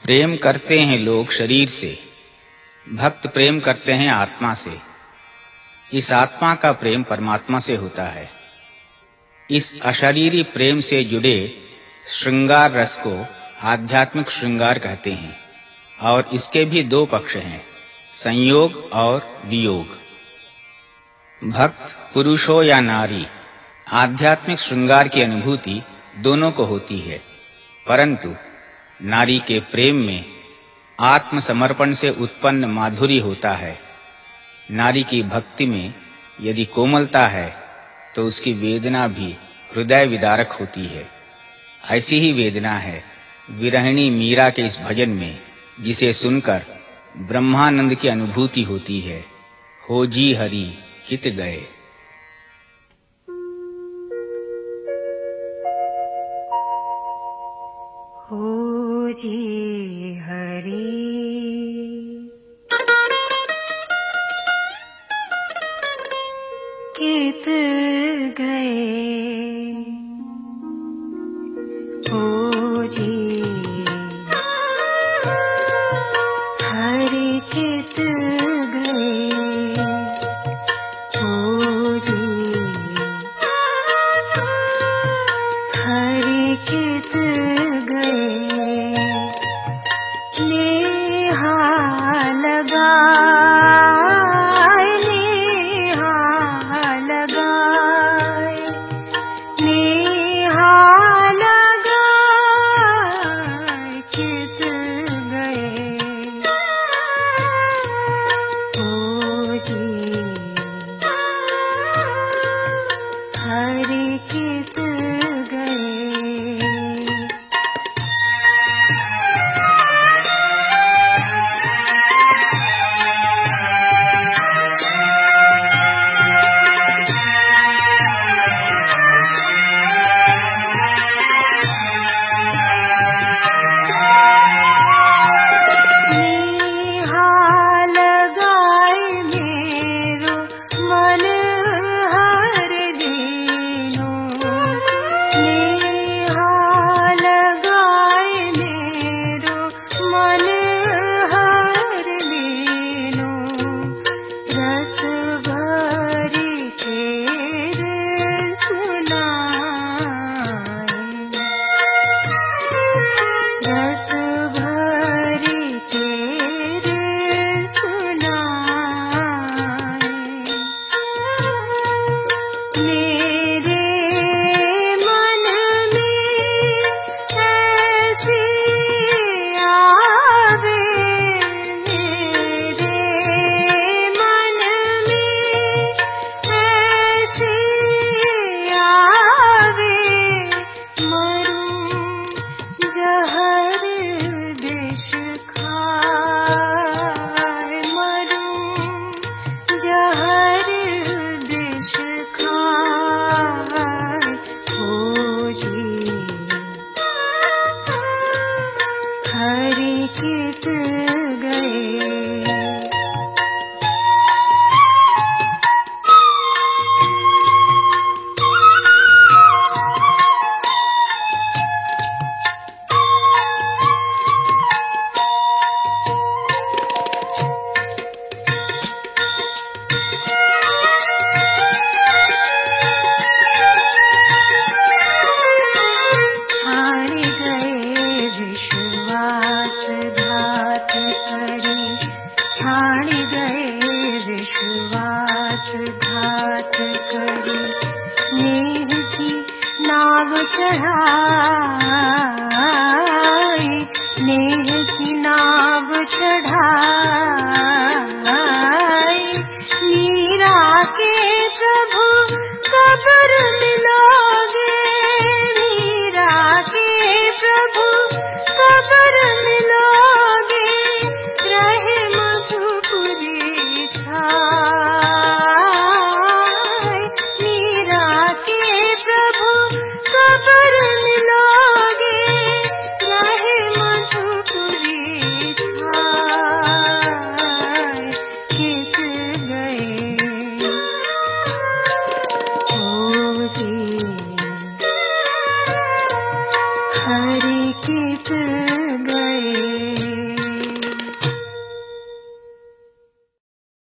प्रेम करते हैं लोग शरीर से, भक्त प्रेम करते हैं आत्मा से। इस आत्मा का प्रेम परमात्मा से होता है। इस अशरीरी प्रेम से जुड़े श्रृंगार रस को आध्यात्मिक श्रृंगार कहते हैं। और इसके भी दो पक्ष हैं, संयोग और वियोग। भक्त पुरुष हो या नारी, आध्यात्मिक श्रृंगार की अनुभूति दोनों को होती है, परंतु नारी के प्रेम में आत्मसमर्पण से उत्पन्न माधुर्य होता है। नारी की भक्ति में यदि कोमलता है तो उसकी वेदना भी हृदय विदारक होती है। ऐसी ही वेदना है विरहिणी मीरा के इस भजन में, जिसे सुनकर ब्रह्मानंद की अनुभूति होती है। हो जी हरि हित गए। हो जी हरि